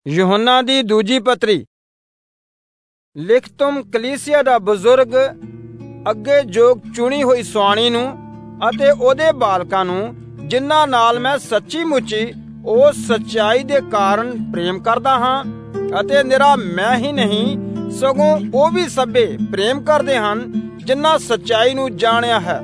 यूहन्ना दी दूजी पत्री। लिख तुम कलीसिया दा बुजुर्ग अगे जोग चुनी हुई सुआणी नूं अते ओदे बालकां नूं, जिन्हां नाल मैं सच्ची मुची उस सच्चाई दे कारण प्रेम करदा हां, अते निरा मैं ही नहीं सगों ओ भी सबे प्रेम करदे हन जिन्हां सच्चाई नूं जाणिया है।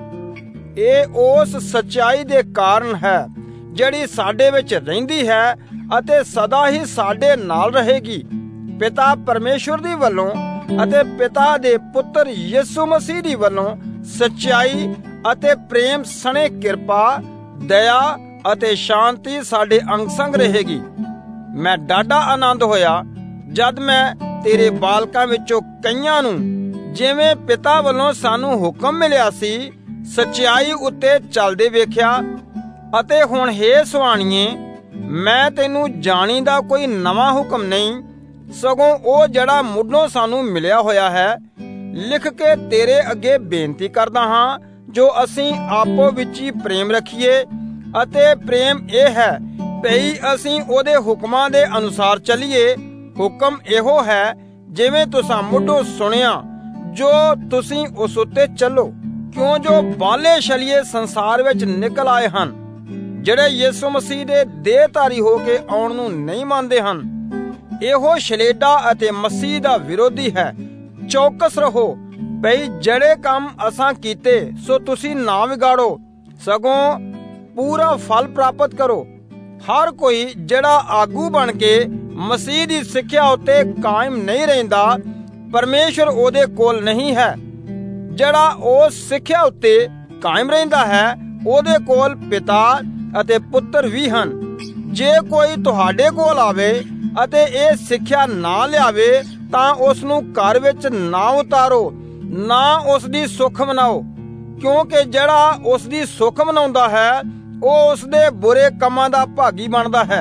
ਇਹ उस सच्चाई दे कारण है ਜਿਹੜੀ ਸਾਡੇ ਵਿੱਚ ਰਹਿੰਦੀ ਹੈ ਅਤੇ ਸਦਾ ਹੀ ਸਾਡੇ ਨਾਲ ਰਹੇਗੀ। ਪਿਤਾ ਪਰਮੇਸ਼ਵਰ ਦੀ ਵੱਲੋਂ ਅਤੇ ਪਿਤਾ ਦੇ ਪੁੱਤਰ ਯਿਸੂ ਮਸੀਹ ਦੀ ਵੱਲੋਂ ਸੱਚਾਈ ਅਤੇ ਪ੍ਰੇਮ ਸਣੇ ਕਿਰਪਾ, ਦਇਆ ਅਤੇ ਸ਼ਾਂਤੀ ਸਾਡੇ ਅੰਗ ਸੰਗ ਰਹੇਗੀ। ਮੈਂ ਡਾਢਾ ਆਨੰਦ ਹੋਇਆ ਜਦ ਮੈਂ ਤੇਰੇ ਬਾਲਕਾਂ ਵਿੱਚੋਂ ਕਈਆਂ ਨੂੰ, ਜਿਵੇਂ ਪਿਤਾ ਵੱਲੋਂ ਸਾਨੂੰ ਹੁਕਮ ਮਿਲਿਆ ਸੀ, ਸੱਚਾਈ ਉੱਤੇ ਚੱਲਦੇ ਵੇਖਿਆ। ਅਤੇ ਹੁਣ ਹੇ ਸੁਆਣੀਏ, ਮੈਂ ਤੈਨੂੰ ਜਾਣੀ ਦਾ ਕੋਈ ਨਵਾਂ ਹੁਕਮ ਨਹੀਂ, ਸਗੋਂ ਉਹ ਜਿਹੜਾ ਮੁੱਢੋਂ ਸਾਨੂੰ ਮਿਲਿਆ ਹੋਇਆ ਹੈ, ਲਿਖ ਕੇ ਤੇਰੇ ਅੱਗੇ ਬੇਨਤੀ ਕਰਦਾ ਹਾਂ, ਜੋ ਅਸੀਂ ਆਪੋ ਵਿੱਚ ਹੀ ਪ੍ਰੇਮ ਰੱਖੀਏ। ਅਤੇ ਪ੍ਰੇਮ ਇਹ ਹੈ ਭਈ ਅਸੀਂ ਉਹਦੇ ਹੁਕਮਾਂ ਦੇ ਅਨੁਸਾਰ ਚੱਲੀਏ। ਹੁਕਮ ਇਹੋ ਹੈ, ਜਿਵੇਂ ਤੁਸਾਂ ਮੁੱਢੋਂ ਸੁਣਿਆ, ਜੋ ਤੁਸੀਂ ਉਸ ਉੱਤੇ ਚੱਲੋ, ਕਿਉਂ ਜੋ ਬਾਲੇ ਛਲੀਏ ਸੰਸਾਰ ਵਿੱਚ ਨਿਕਲ ਆਏ ਹਨ, ਜਿਹੜੇ ਯਿਸੂ ਮਸੀਹ ਦੇ ਦੇਹਧਾਰੀ ਹੋ ਕੇ ਆਉਣ ਨੂੰ ਨਹੀਂ ਮੰਨਦੇ ਹਨ। ਇਹੋ ਸ਼ਲੇਡਾ ਅਤੇ ਮਸੀਹ ਦਾ ਵਿਰੋਧੀ ਹੈ। ਚੌਕਸ ਰਹੋ ਭਈ ਜਿਹੜੇ ਕੰਮ ਅਸਾਂ ਕੀਤੇ ਸੋ ਤੁਸੀਂ ਨਾ ਵਿਗਾੜੋ, ਸਗੋਂ ਪੂਰਾ ਫਲ ਪ੍ਰਾਪਤ ਕਰੋ। ਹਰ ਕੋਈ ਜਿਹੜਾ ਆਗੂ ਬਣ ਕੇ ਮਸੀਹ ਦੀ ਸਿੱਖਿਆ ਉੱਤੇ ਕਾਇਮ ਨਹੀਂ ਰਹਿੰਦਾ, ਪਰਮੇਸ਼ਵਰ ਉਹਦੇ ਕੋਲ ਨਹੀਂ ਹੈ। ਜਿਹੜਾ ਉਸ ਸਿੱਖਿਆ ਉੱਤੇ ਕਾਇਮ ਰਹਿੰਦਾ ਹੈ, ਉਹਦੇ ਕੋਲ ਪਿਤਾ ਅਤੇ ਪੁੱਤਰ ਵੀ ਹਨ। ਜੇ ਕੋਈ ਤੁਹਾਡੇ ਕੋਲ ਆਵੇ ਅਤੇ ਇਹ ਸਿੱਖਿਆ ਨਾ ਲਿਆਵੇ, ਤਾਂ ਉਸ ਨੂੰ ਘਰ ਵਿੱਚ ਨਾ ਉਤਾਰੋ, ਨਾ ਉਸ ਦੀ ਸੁੱਖ ਮਨਾਓ, ਕਿਉਂਕਿ ਜਿਹੜਾ ਉਸ ਦੀ ਸੁੱਖ ਮਨਾਉਂਦਾ ਹੈ ਉਹ ਉਸ ਦੇ ਬੁਰੇ ਕੰਮਾਂ ਦਾ ਭਾਗੀ ਬਣਦਾ ਹੈ।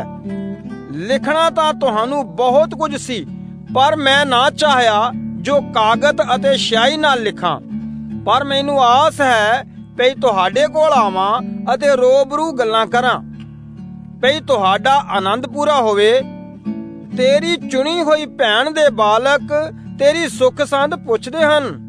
ਲਿਖਣਾ ਤਾਂ ਤੁਹਾਨੂੰ ਬਹੁਤ ਕੁਝ ਸੀ, ਪਰ ਮੈਂ ਨਾ ਚਾਹਿਆ ਜੋ ਕਾਗਜ਼ ਅਤੇ ਸਿਆਹੀ ਨਾਲ ਲਿਖਾਂ। ਪਰ ਮੈਨੂੰ ਆਸ ਹੈ ਭਈ ਤੁਹਾਡੇ ਕੋਲ ਆਵਾਂ ਅਤੇ ਰੂਬਰੂ ਗੱਲਾਂ ਕਰਾਂ, ਭਈ ਤੁਹਾਡਾ ਆਨੰਦ ਪੂਰਾ ਹੋਵੇ। ਤੇਰੀ ਚੁਣੀ ਹੋਈ ਭੈਣ ਦੇ ਬਾਲਕ ਤੇਰੀ ਸੁੱਖ ਸੰਦ ਪੁੱਛਦੇ ਹਨ।